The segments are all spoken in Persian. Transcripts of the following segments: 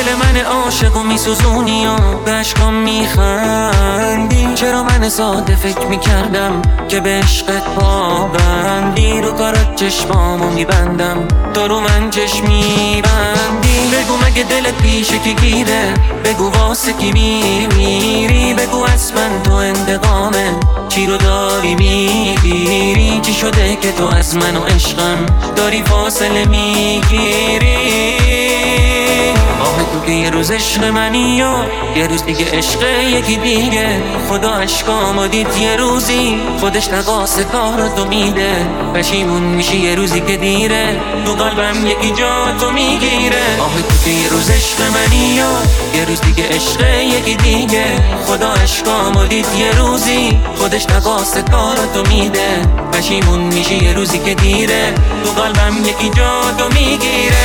دل من عاشقو میسوزونی و به عشقام میخندی. چرا من ساده فکر میکردم که به عشقت پابندی. رو کارات چشمامو میبندم تو رو من چشم میبندی. بگو مگه دلت پیشه که گیره، بگو واسه کی میمیری. بگو اصلا تو انتقامه چی رو داری میگیری. چی شده که تو از من و عشقم داری فاصله میگیری. آه تو که یه روز عشق منی و یه روز دیگه عشق یکی دیگه. خدا عشقامو دید یه روزی خودش تقاس کاراتو میده. پشیمون میشی یه روزی که دیره، تو قلبم یکی جا تو میگیره. آه تو که یه روز عشق منی و یه روز دیگه عشق یکی دیگه. خدا عشقامو دید یه روزی خودش تقاس کاراتو میده. پشیمون میشی یه روزی که دیره، تو قلبم یکی جا تو میگیره.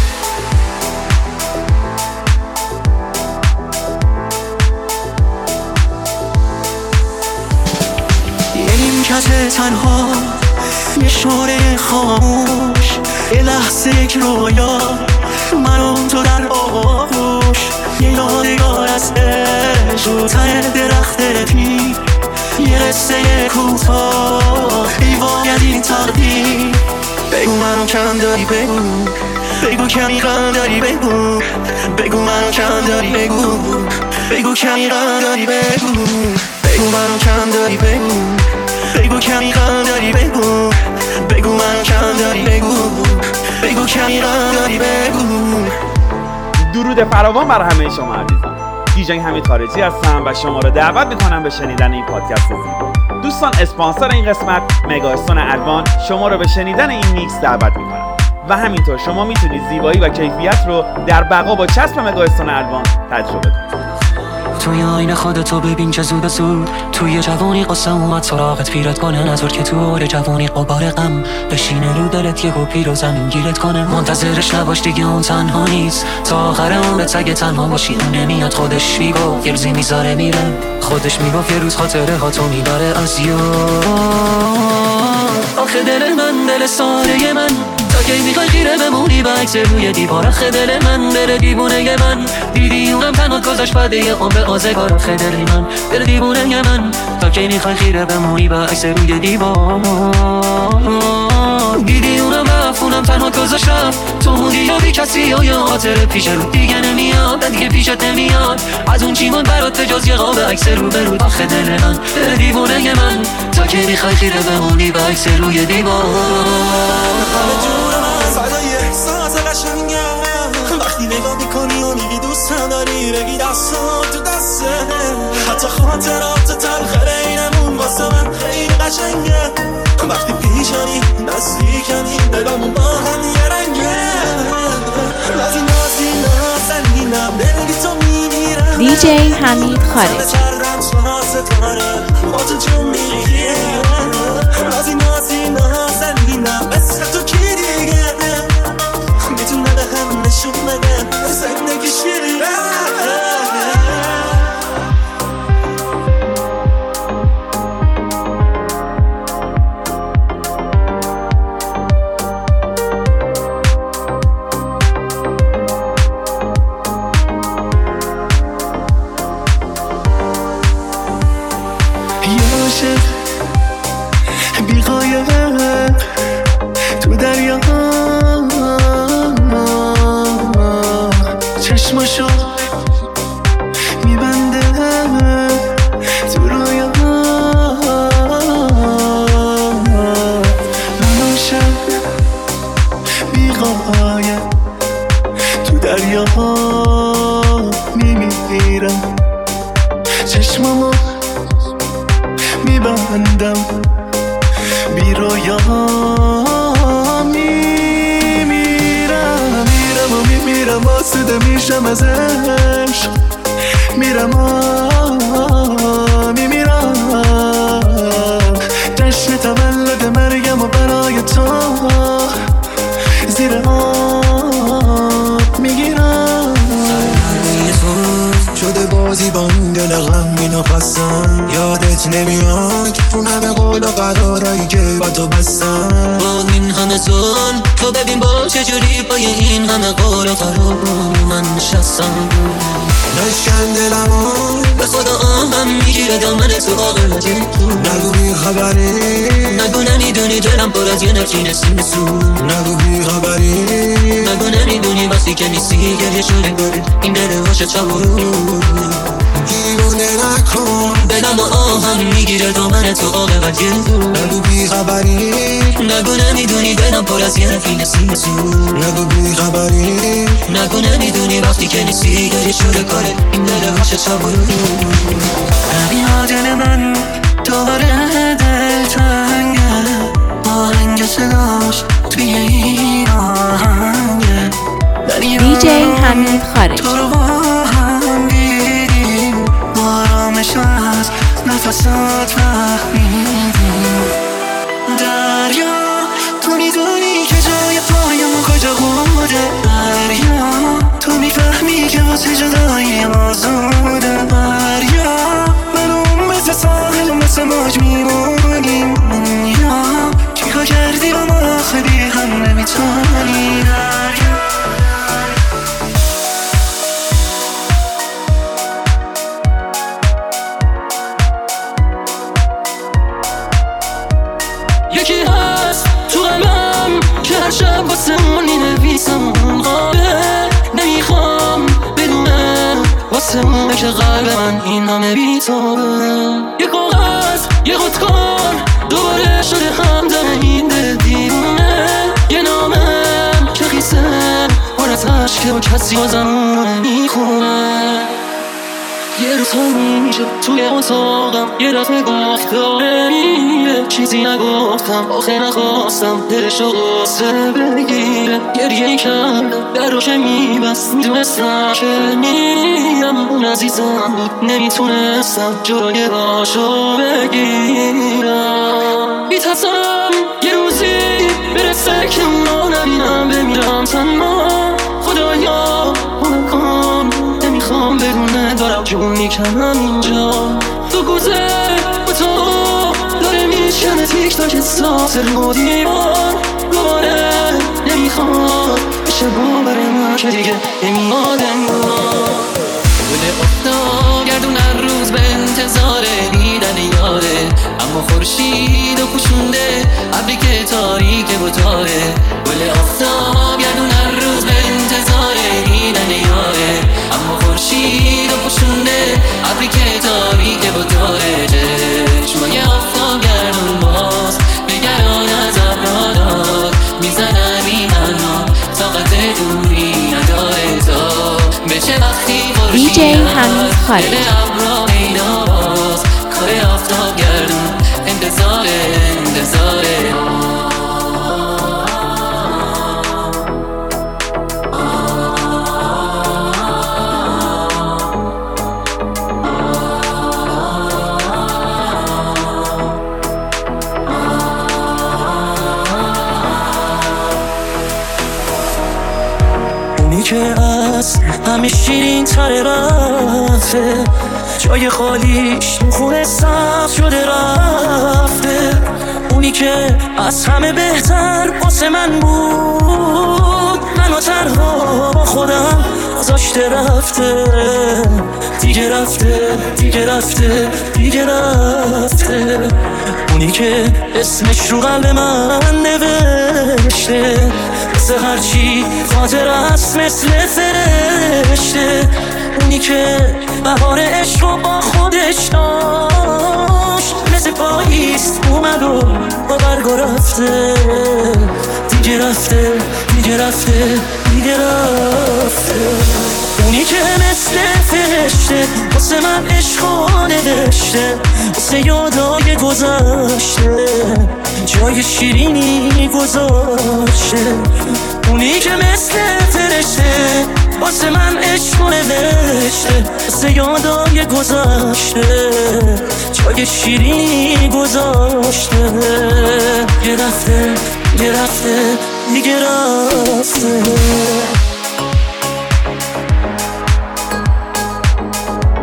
نیمکت تنها، یه شوره خاموش، یه لحظه یک رویا، من و تو در آغوش. یه یادگار از عشق رو ته درخت پیر، یه قصه کوتاه، حیوانیت این تقدیر. بگو منو کم داری بگو، بگو کمی غم داری بگو. بگو منو کم داری بگو، بگو کمی غم داری بگو. بگو منو کم داری بگو، بگو کمی غم داری بگو. بگو منو کم داری بگو، بگو کمی غم داری بگو. درود فراوان بر همه شما عزیزان. دیجی حمید خارجی هستم و شما رو دعوت میکنم به شنیدن این پادکست زیبا. دوستان، اسپانسر این قسمت مگاستون الوان شما رو به شنیدن این میکس دعوت میکنم و همینطور شما میتونید زیبایی و کیفیت رو در بقا با چسب مگاستون الوان تجربه کنید. توی آینه خودتو ببین چه زود زود، توی جوانی قصه اومد سراغت پیرت کنه. نظر که تو آره جوانی قبار غم بشینه رو دلت یه پیر و زمین گیرت کنه. منتظرش نباش دیگه اون تنها نیست، تا آخر عمرت اگه تنها باشی اون نمیاد. خودش میگفت یه روزی میذاره میره، خودش میگفت یه روز خاطره ها تو میبره از یاد. آخه دل من دل ساده من، تا کی میخوای خیره بمونی به عکس روی دیوار. آخه دل من دل دیوونه من، دیدی اونم تنها گذاشت بعد یه عمر آزگار. آخه دل من دل دیوونه من، تا کی میخوای خیره بمونی به عکس روی دیوار. دیدی اونم رفت اونم تنها گذاشت رفت، تو موندی یا بی کسی و یا خاطر پیش رو دیگه نمیاد، دیگه پیشت نمیاد. از اون چی موند برات بجز یه قاب عکس رو به رو. آخه دل من دل دیوونه من، تا کی میخوای خیره بمونی به عکس روی دیوار. فدای احساس قشنگم وقتی نگاه میکنی و میگی دوستم داری، بگی دستم تو دسته. حتی خاطرات تلخ اینمون واسه من خیلی قشنگه. وقتی پیشانی نزدیکمی دلمون با هم یه رنگه. نازی نازی نازنینم دلگی تو میمیرم. دیجی حمید خارجی. با تو جون میگیرم. نازی نازی نازنینم مثل تو کی دیگه میتونه به هم نشون بده زندگی شیرینه. تو دریا چشمشو میبنده تو رویا. منوشم بیغایه تو دریا میمیرم. چشممو میبندم بی رویا میمیرم آسوده میشم از عشق. میمیرم جشن تولد مرگم و برای تو زیر آب میگیرم. شد شده بازی با این دل غمگین و خستم. یادت نمیاد اون همه قول و قرارایی که با تو بستم. با این همه ظلم تو ببین با چجوری پای این همه قول و قرار من نشستم. نشکن دلمو به خدا آهم میگیره دامن تو آقل جلو. نگو بی خبری، نگو نمیدونی دلم پر از یه نفرین سو. نگو بی خبری، نگو نمیدونی وقتی که نیستی گریه شده گره این دل هاشه چاورو. دیوونه نکن دلم آهم میگیره دامن تو آقل جلو. نگو بی خبری، نگو نمیدونی دلم پر از یه نفرین سو. نگو بی خبری، نگو نمیدونی وقتی که نیستی گریه شده کاره این دل هاشه چاورو. بیا دل من دوباره دلتنگه با رنگ صداش توی این آهنگه. دیجی حمید خارجی. تو رو با هم دیدیم آرامش از نفسات فهمیدیم. دریا تو میدونی که جای پایم کجا بوده. دریا تو میفهمی که واسه جدایی آزوده. دریا منو مثل ساحل مثل موج میمونیم. یا چیکار کردی با ما آخه بی هم نمیتونی. دریا یکی هست تو قلبم که هر شب واسه اون مینویسم اون قابه. نمیخوام بدونه واسه اونه که قلب من این همه بی توبه. یه کاغذ یه خودکار دوباره شده همدم این دل دیوونه. یه نامه که خیسه پر از عشقه و کسی بازم میخونه. یه روز همیشه توی اتاقم یه دفعه گفت داره میره. چیزی نگفتم آخه نخواستم دلشو غصه بگیره. گریه کردم در رو که میبست میدونستم که میرم. اون عزیزم بود نمیتونستم جلوی راشو بگیرم. میترسم یه روزی برسه که اونو نبینم بمیرم تنها. خدایا اونم کن نمیخوام بدونه دارم جون میکنم اینجا. تو گوزه با تو داره میشنه تیک تاک ساز رو دیوار. دوباره نمیخواد بشه باور من که دیگه نمیاد انگار. گل افتاد گردون هر روز به انتظار دیدن یاره. اما خورشید و پوشونده ابری که تاریک و تاره. گل افتاد گردون هر روز به انتظار دیدن یاره. اما خورشید و پوشونده ابری که تاریک و تاره. چشمای افتاد گردون باز بگران از ابرا داد. میزنن این حنا طاقت دوری نداره تا به چه وقتی دیجی حمید خارجی. کار آفتاب گردون انتظاره. اونی که از همه شیرین تره رفته. جای خالیش تو خونه سبز شده رفته. اونی که از همه بهتر واسه من بود منو تنها با خودم گذاشته رفته. دیگه رفته. اونی که اسمش رو قلب من نوشته. مثل هرچی خاطر است مثل فرشته. اونی که بهار عشق رو با خودش داشت. مثل پاییز اومد و با برگا رفته. دیگه رفته. اونی که مثل فرشته واسه من عشقو نوشته. واسه یادای گذشته جای شیرینی گذاشته. اونی که مثل فرشته واسه من عشقو نوشته. واسه یادای گذشته جای شیرینی گذاشته. یه رفته دیگه رفته.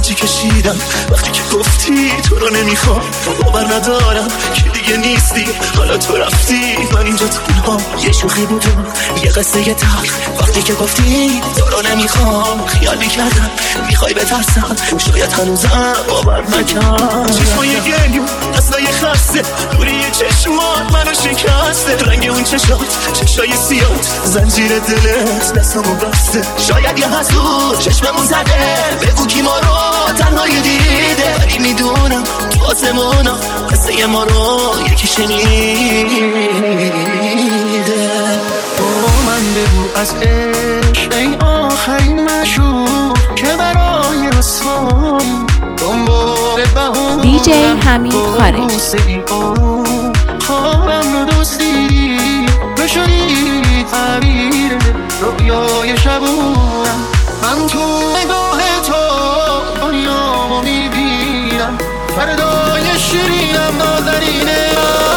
رنجی کشیدم وقتی که گفتی تو رو نمیخوام. باور ندارم که دیگه نیستی، حالا تو رفتی من اینجا تنها. یه شوخی بود یه قصه تلخ، وقتی که گفتی تو رو نمیخوام خیال میکردم میخوای بترسم، شاید هنوزم باور نکردم. چشمای گریون دستای خسته دوری چشمات منو شکسته، رنگ اون چشای سیاد زنجیر دلت دستمو بسته. شاید یه حسود چشممون زده بگو کی ما رو تنهایی دیده، ولی میدونم تو آسمونا قصه ما رو یکی شنیده. من بگو از عشق ای آخرین مشهور که برای رسوایی دنبال بهونه دی جی حمید خارج. خوابم رو دوستی بشنی تعبیر رویای شبونم. من تو نگاه تو دنیامو میبینم، فردای شیرینم نازنینه.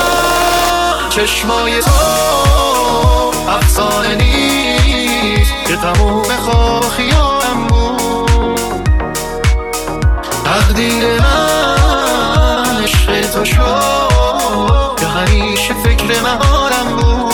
چشمای تو افسانه نیست که تموم خواب و خیالم بود. تقدیر من عشق تو شد که همیشه فکر مهارم بود.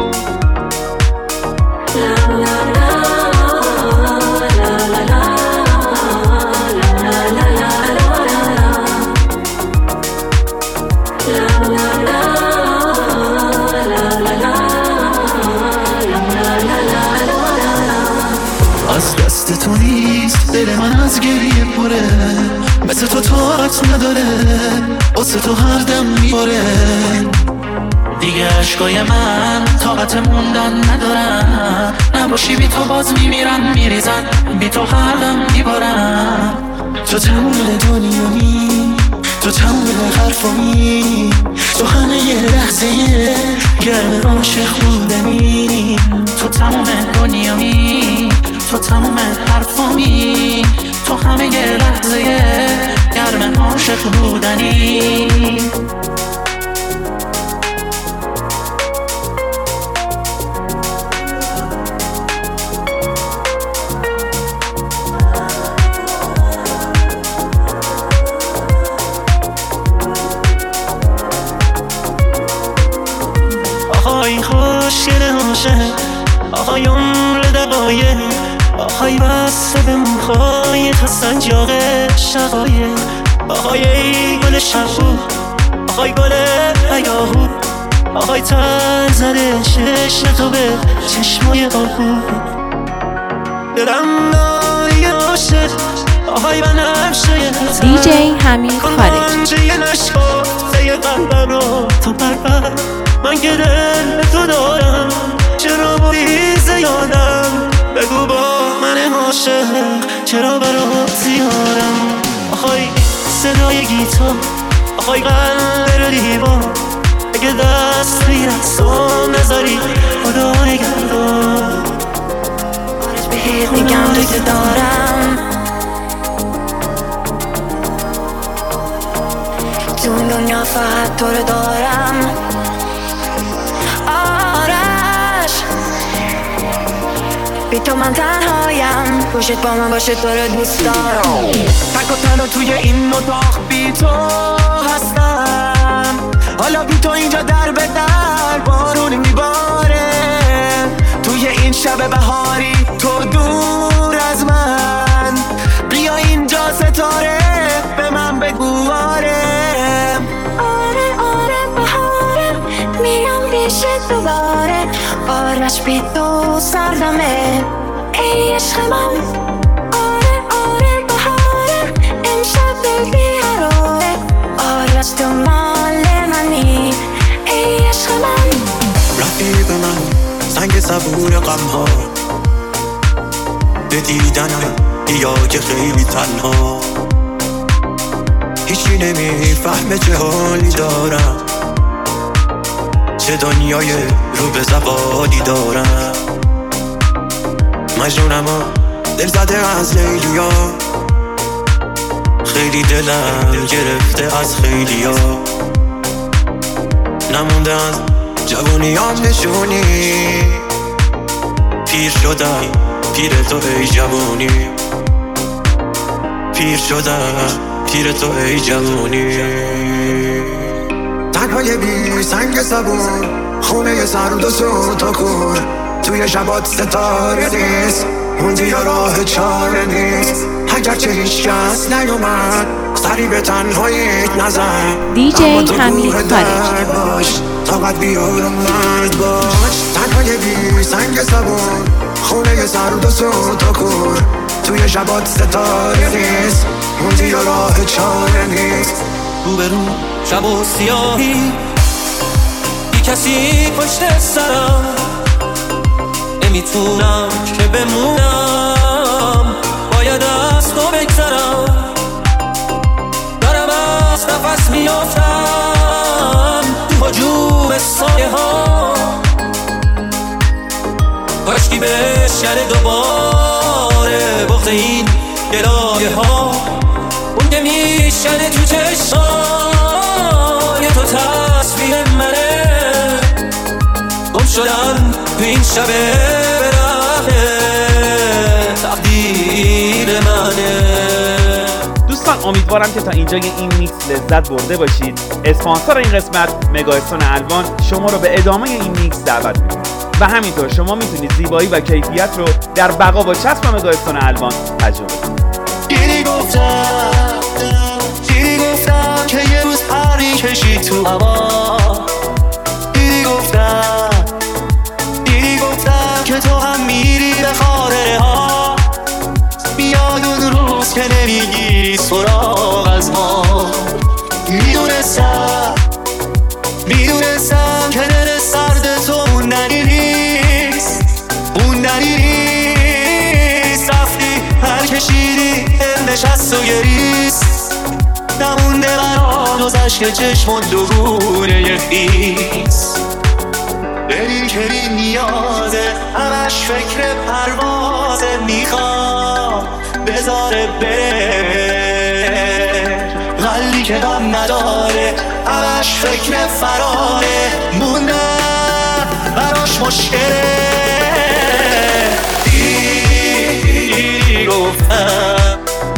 از دست تو نیست دل من از گریه پره، مثل تو طاقت نداره واسه تو هر دم میباره. دیگه عشقای من طاقت موندن ندارم، نباشی بی تو باز میمیرن میریزن، بی تو هر دم میبارم. تو تموم دنیایی، تو تموم حرفایی، تو همه یه لحظه گرم عاشق بودنی. تو تموم دنیایی، تو تموم حرفامی، تو همه یه لحظه گرم عاشق بودنی. آهای خوشگل عاشق، آهای عمر دقایق، آهای بسته به موهای تا سنجاق شقایق. آهای ای گل شبو، آهای گل هیاهو، آهای تن زده چشم تو به چشمای آهو. دلم داری عاشق، آهای بنفشه دی جی حمید خارج. کنجه نشکافته قلبم رو تو پرپر، من که دل تو دارم چرا بریزه یادم. بگو با من عاشق چرا برات زیارم. آخای صدای گیتار، آخای قلب دیوار، اگه دست به رقصم نذاری خدا نگهدار. بهت میگم دوست دارم، تو این دنیا فقط تو رو دارم. آرش بی تو من تنهایم، پشت با من باشه تو رو دوست دارم. تک و تنها توی این اتاق بی تو هستم، حالا بی تو اینجا در به در بارون میباره. توی این شب بهاری تو دور از من، بیا اینجا ستاره به من بگو آره. آره بهاره میام پیش دوباره. آرش بی تو سردمه ای عشق من. آره بهاره امشب دل بیاره. آرش تو مال منی ای عشق من. رفیق من سنگ صبور غم ها، به دیدن یا که خیلی تنها. هیچی نمیفهمه چه حالی دارم، چه دنیای رو به زوالی دارم. مجنونم و دل زده از لیلیا، خیلی دلم گرفته از خیلیا. نمونده از جوونیام نشونی، پیر شدم پیر تو ای جوونی. پیر شدم پیر تو ای جوونی. تنهای بی سنگ صبور خونه سرد و سوت و کور توی شبات ستاره نیست موندی یا راه چاره نیست اگرچه هیچ کس نیومد سری به تنهاییت نزن DJ اما تو حمید گوه درد باش طاقت بیار و مرد باش. تنهای بی سنگ صبور خونه سرد و سوت و کور توی شبات ستاره نیست موندی یا راه چاره نیست. روبرو شب و سیاهی بی کسی پشت سرم نمیتونم که بمونم باید از تو بگذرم دارم از نفس میافتم تو هجوم سایه ها کاشکی بشکنه دوباره بغض این گلایه ها اون که میشکنه تو چشمای تو تصویر منه گم شدن تو این شب برهنه تقدیر منه. دوستان امیدوارم که تا اینجای این میکس لذت برده باشید. اسپانسر این قسمت مگاستون الوان شما رو به ادامه این میکس دعوت می‌کنه و همینطور شما میتونید زیبایی و کیفیت رو در بقا و چسب مگاستون الوان تجربه کنید. دیدی گفتم که یه روز پری کشید تو هوا. دیدی گفتم که تو هم میری به خاطره ها. بیاد اون روز که نمیگیری سراغ از ما. میدونستم که دل سرد تو موندنی نیست رفتی پر کشیدی دل نشست و گریست نمونده برام جز اشک چشمون دوگونه خیس. دلی که بی نیازه همش فکر پروازه میخواد بذاره بره قلبی که غم نداره همش فکر فراره موندن براش مشکله. دیدی گفتم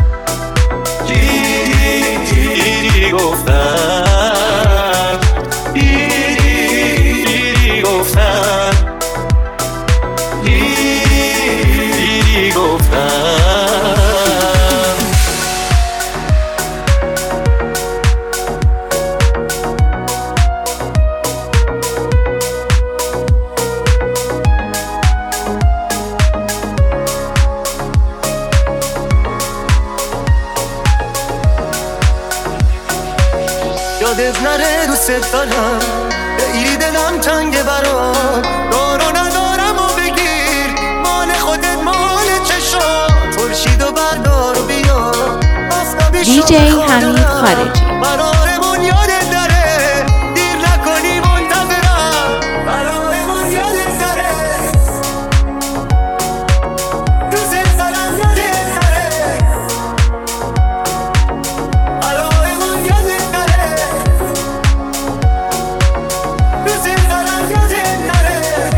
یادت نره دوست دارم خیلی دلم تنگه برات دارو ندارم و بگیر مال خودت مال چشم خورشید و بردار و بیا DJ حمید خارجی. برارمون یادت داره دیر نکنی منتظرم برارمون یادت داره دوست دارم یادت داره برارمون یادت داره دوست دارم یادت داره.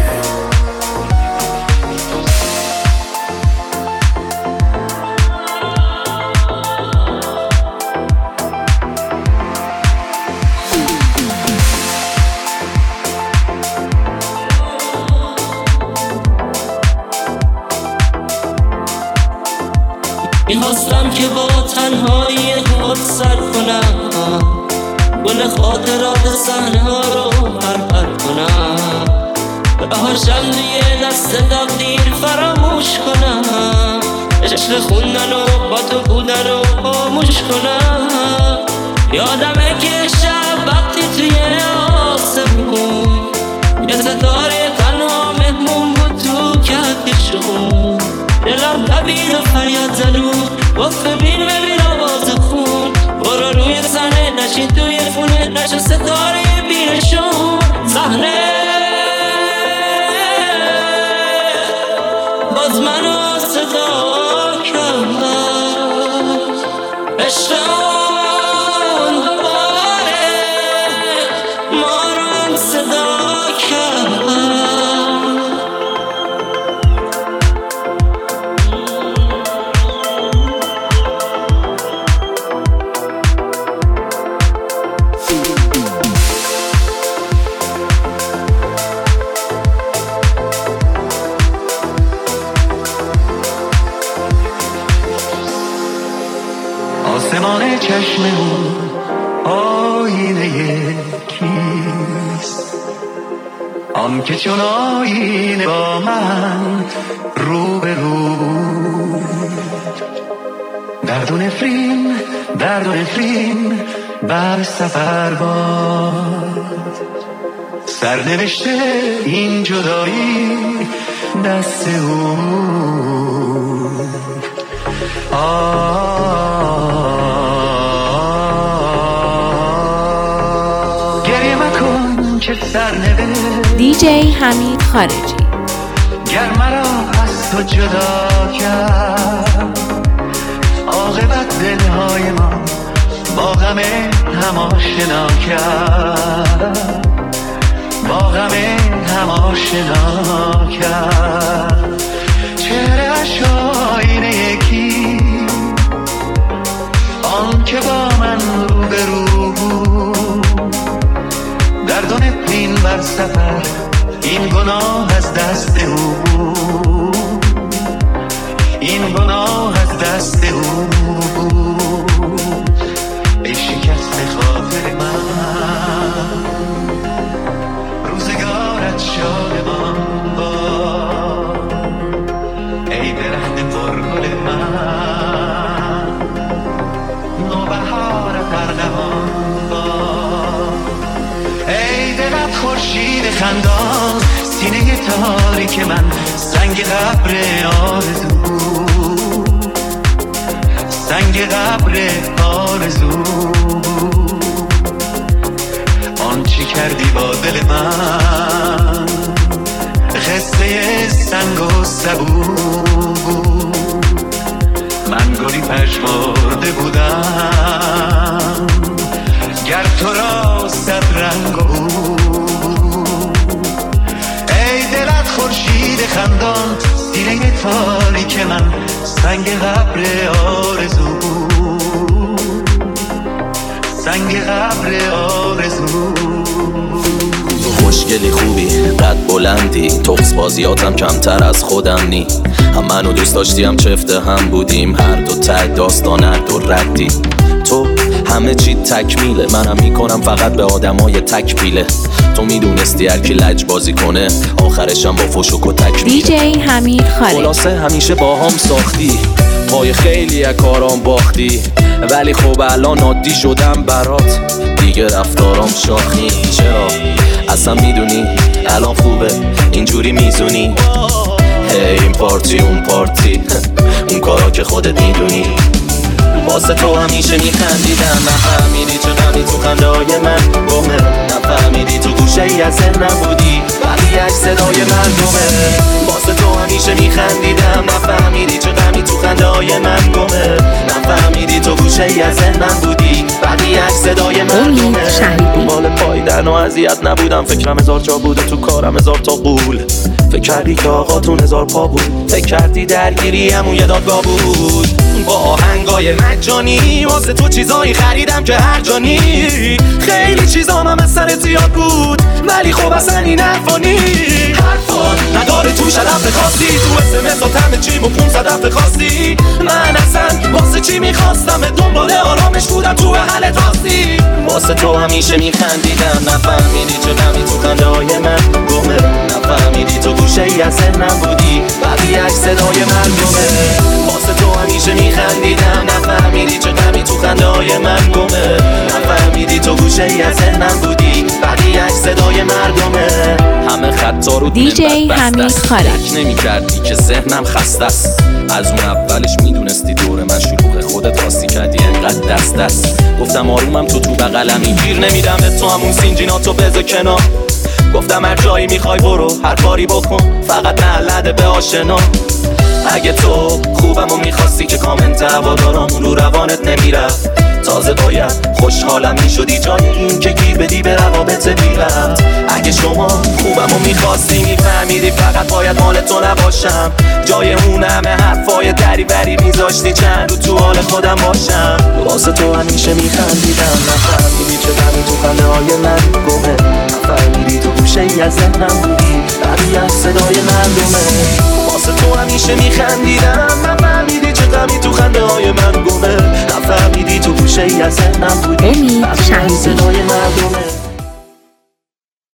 میخواستم که با تنهایی خود سر کنم گل خاطرات صحنه ها رو پرپر کنم بهاشم توی دست تقدیر فراموش کنم عشق خوندن و با تو بودن رو خاموش کنم. یادمه که شب وقتی توی آسمون یه ستاره تنها مهمون بود تو کهکشون دلم تبید و فریاد زدون گفت ببین آواز خون برو روی صحنه نشین توی خونه نشو ستاره بینشون صحنه باز منو صدا کرد عشقم دوباره ما رو صدا کرد. چشم اون آینه کیست؟ آن که چون آینه با من رو به رو درد و نفرین بر سفر باد سرنوشته این جدایی دست او گریه مکن که سرنوشت دیجی حمید خارجی گر مرا از تو جدا کرد عاقبت دلهای ما با غم هم آشنا کرد با غم هم آشنا کرد چهره‌اش آینه یکی آن که با من رو به رو درد و نفرین بر سفر این گناه از دست او این گناه از دست او ای شکست خاطر من روزگارت شادمان باد ای درخت پرگل من نوبهارت ارغوان باد ای دلت خورشید خندان سینه تاریک من سنگ قبر آرزو سنگ قبر آرزو آن چی کردی با دل من قصه سنگ و سبو من گلی پژمرده بودم گر تو را صد رنگ و ای دلت خورشید خندان سینه تاریک من سنگ قبر آرزو سنگ قبر آرزو خوشگلی خوبی قد بلندی تخس بازیاتم کمتر از خودم نی هم منو دوست داشتی هم چفته هم بودیم هر دو تک داستان هر دو ردی تو همه چی تکمیله منم میکنم فقط به آدمای تکمیله تو میدونستی هر کی لج بازی کنه آخرشم با فشوک و تکمیله دیجی حمید خارجی خلاصه همیشه با هم ساختی پای خیلی از کارام باختی ولی خب الان عادی شدم برات دیگه رفتارام شاخی چرا اصلا میدونی الان خوبه اینجوری میزونی این پارتی اون پارتی اون کارا که خودت میدونی واسه تو همیشه میخندیدم نفهمیدی چه غمی تو خنده‌های من گمه نفهمیدی تو گوشه ای از ذهنم بودی بقیه‌اش صدای مردمه واسه تو همیشه میخندیدم نفهمیدی چه غمی تو خنده‌های من گمه نفهمیدی تو گوشه ای از ذهنم بودی بقیه‌اش صدای مردمه مال پایدن و اذیت نبودم فکرم هزار جا بوده تو کارم هزار تا قول فکر کردی که آقاتون هزار پا بود فکر کردی درگیری همون یه دادگاه بود با آهنگای مجانی واسه تو چیزایی خریدم که هر جانی خیلی چیزام هم از سر زیاد بود ولی خب اصلا این حرفانی حرفان نداره توش هدف خاصی تو اسمسات همه چی با 500 هفته خواستی من اصلا واسه چی میخواستم دنبال آرامش بودم تو حل راستی واسه تو همیشه میخندیدم نفهمیدی چه غمی تو خنده‌های من گمه نفهمیدی تو گوشه ای از ذهنم بودی بقیه‌اش صدای مردمه واسه تو همیشه میخندیدم نفهمیدی چه غمی تو خنده‌های من گمه نفهمیدی تو گوشه ای از ذهنم بودی بقیه‌اش صدای مردمه همه خطا رو دیجی حمید خارجی نمی‌کردی که ذهنم خسته است از اون اولش میدونستی دور من شلوغه خودت راستی کردی انقدر دست گفتم آرومم تو بغلمی گیر نمیدم به تو همون سینجیناتو بذار کنار گفتم هر جایی میخوای برو هر کاری بکن فقط نلده به آشنا اگه تو خوبمو میخواستی که کامنت هوادارامون رو روانت نمیرفت تازه باید خوشحالم میشدی جای این که گیر بدی به روابط بیرفت اگه شما خوبمو میخواستی میفهمیدی فقط باید مال تو نباشم جای اون همه حرفای دری بری میذاشتی چند رو تو حال خودم باشم واسه تو همیشه میخندیدم نفهمیدی چه غمی تو خنده‌های من گمه نفهمیدی تو گوشه ای از ذهنم بودی بقیه‌اش صدای مردمه واسه تو همیشه میخندیدم نفهمیدی چه غمی تو خنده‌های من گمه نفهمیدی تو گوشه ای از زندم بودی امید شهیدی. صدای مردمه